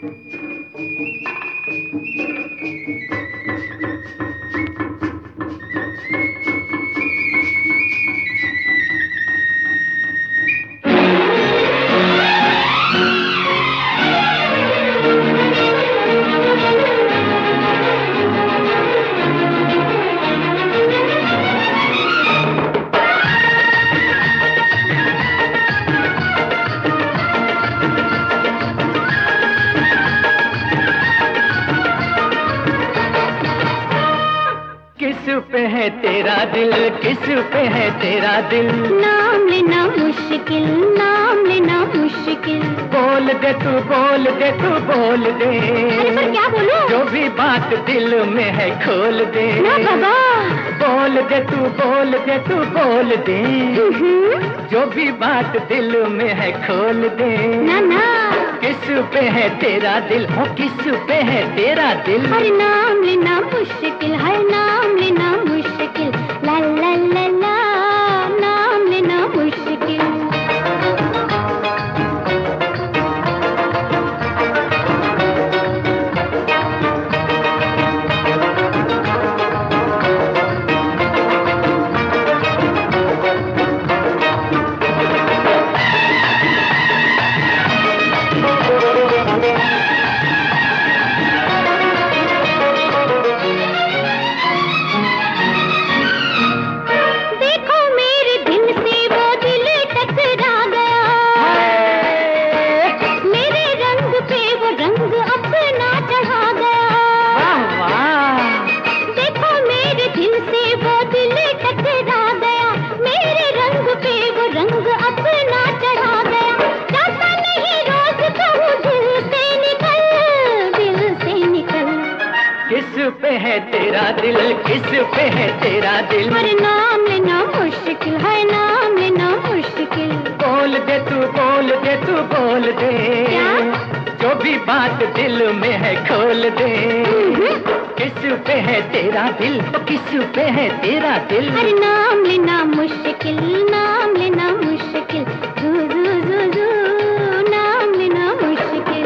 किस पे है तेरा दिल, किस पे है तेरा दिल? नाम लेना मुश्किल, नाम लेना मुश्किल। बोल दे तू, बोल दे तू, बोल दे। अरे पर क्या बोलूं? जो भी बात दिल में है खोल दे। ना बाबा। बोल दे तू, बोल दे तू, बोल दे। जो भी बात दिल में है खोल दे। ना ना। किस पे है तेरा दिल, हो किस पे है तेरा दिल? अरे नाम लेना मुश्किल है, नाम लेना मुश्किल। ला ला ला ला, नाम लेना मुश्किल। किस पे है तेरा दिल, किस पे है तेरा दिल? अरे नाम लेना मुश्किल है, नाम लेना मुश्किल। बोल दे तू, बोल दे तू, बोल दे। क्या? जो भी बात दिल में है खोल दे। किस पे है तेरा दिल, तो किस पे है तेरा दिल? अरे नाम लेना मुश्किल, नाम लेना मुश्किल। जू जू जू जू, नाम लेना मुश्किल।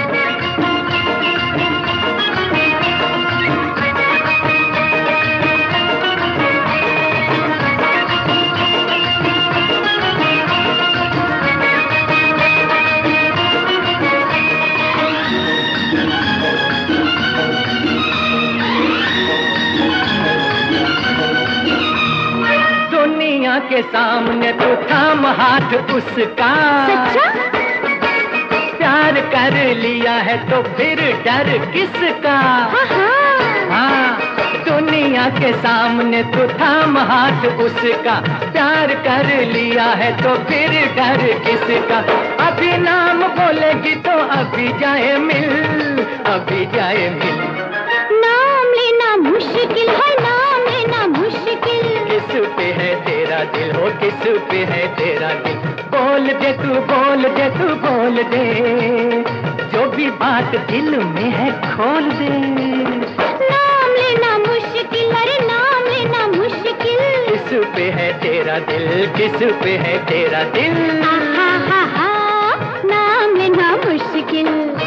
दुनिया के सामने तो थाम हाथ उसका। सच्चा? प्यार कर लिया है तो फिर डर किसका? हाँ, दुनिया के सामने तो थाम हाथ उसका। प्यार कर लिया है तो फिर डर किसका? अभी नाम बोलेगी तो अभी जाए मिल, अभी जाए मिल। नाम लेना मुश्किल है, नाम लेना मुश्किल। किस पे है तेरा दिल, हो किस पे है तेरा दिल? बोल दे तू, बोल दे तू, बोल दे। जो भी बात दिल में है खोल दे। नाम लेना मुश्किल, अरे नाम लेना मुश्किल। किस पे है तेरा दिल, किस पे है तेरा दिल? हा हा हा, नाम लेना मुश्किल।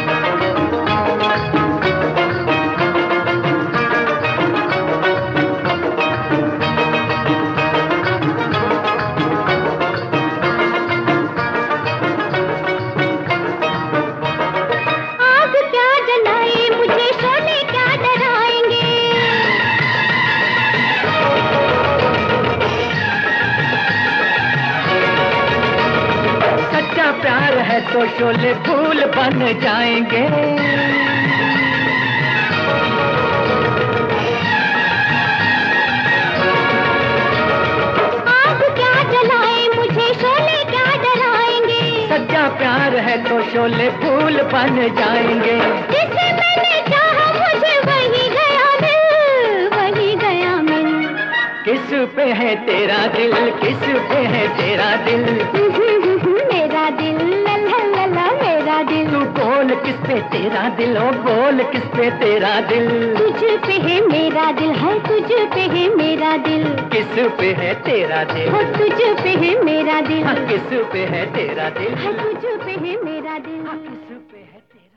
प्यार है तो शोले फूल बन जाएंगे। आग क्या जलाए मुझे, शोले क्या डराएंगे। सच्चा प्यार है तो शोले फूल बन जाएंगे। जिसे मैंने चाहा मुझे वही गया मिल, वही गया मिल। किस पे है तेरा दिल, किस पे है तेरा दिल? मेरा दिल, ला ला ला, मेरा दिल। तू बोल किस पे तेरा दिल, ओ बोल किस पे तेरा दिल? तुझ पे है मेरा दिल, है तुझ पे है मेरा दिल। किस पे है तेरा दिल, हो तुझ पे है मेरा दिल। किस पे है तेरा दिल, है तुझ पे है मेरा दिल। किस पे है तेरा